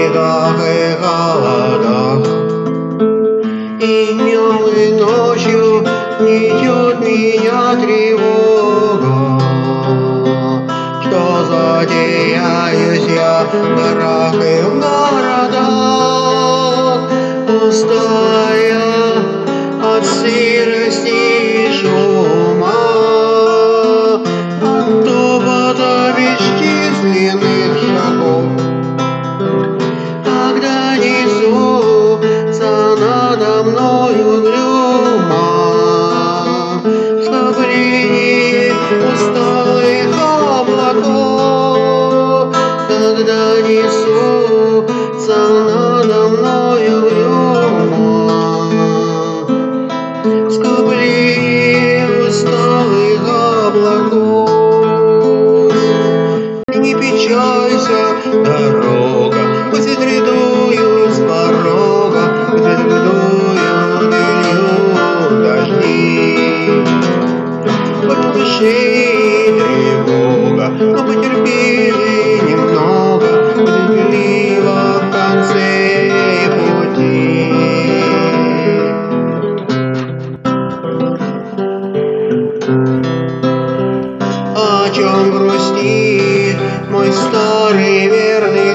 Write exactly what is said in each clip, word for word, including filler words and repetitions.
бегах и холодах. И днем, и ночью гнетет меня тревога, что затеряюсь я в горах и в городах, пустая от сырости и шума, от топота бесчисленных шагов. Когда несутся надо мною угрюмо скопление усталых облаков, когда несутся надо мною угрюмо скопление усталых облаков. Не печалься, дорога, пусть грядуют с порога, пусть грядуют льют дожди. Хоть в душе тревога, но потерпи же немного, будь терпелива в конце пути. О чем грустит мой старый верный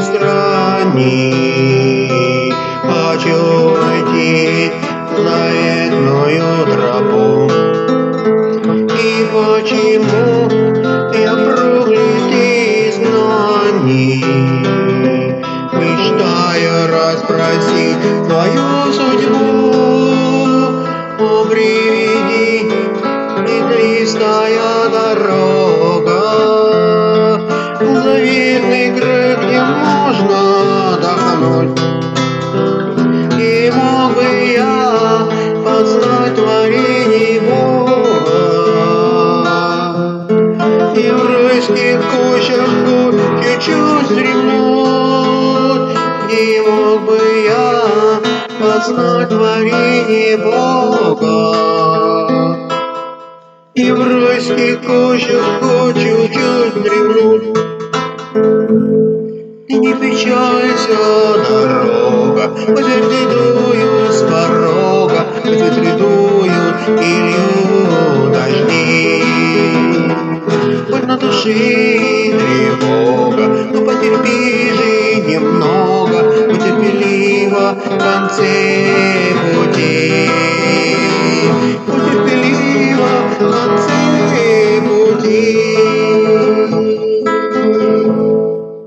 странник? Хочу идти на верную тропу. И почему я проклятый изгнанник, мечтаю расспросить твою судьбу? О, приведи, ветвистая дорога, заветный край, где можно отдохнуть. И мог бы я познать творение Бога, и в райских кущах чуть-чуть вздремнуть. И мог бы я познать творение Бога, и в райских кущах чуть-чуть дремнуть. И не печалься, дорога, пусть грядуют с порога, пусть грядуют и льют дожди. Хоть на душе тревога, но потерпи же немного, будь терпелива в конце пути.